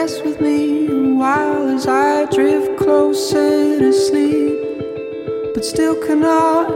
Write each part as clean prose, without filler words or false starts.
rest with me a while as I drift closer to sleep, but still cannot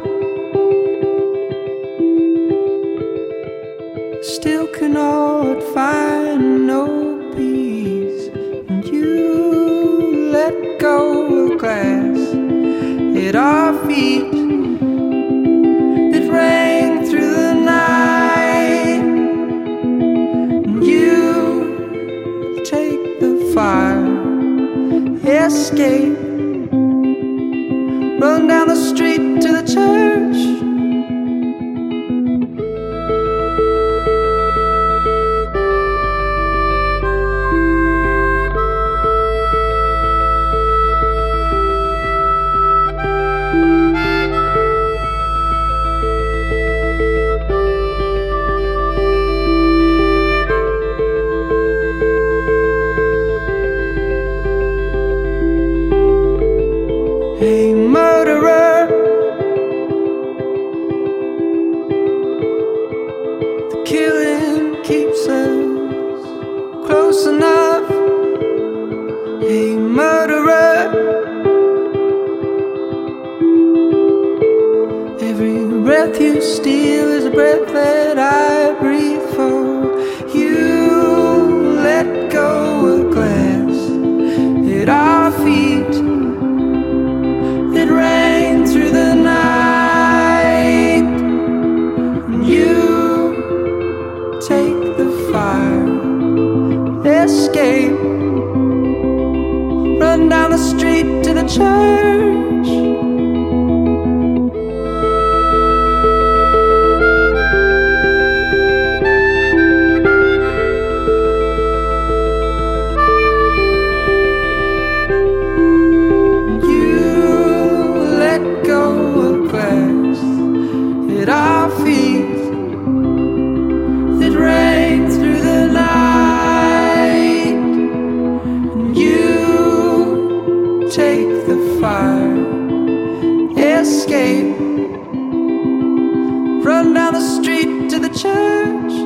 find no peace. And you let go of glass at our feet that rang through the night. And you take the fire, escape, run down the street to the church. Hey, murderer, the killing keeps us close enough. Hey, murderer, every breath you steal is a breath that I breathe for you. Let go of glass at our feet that rang through the night. And you take the fire, escape, run down the street to the church. At our feet that rang through the night. And you take the fire, escape, run down the street to the church.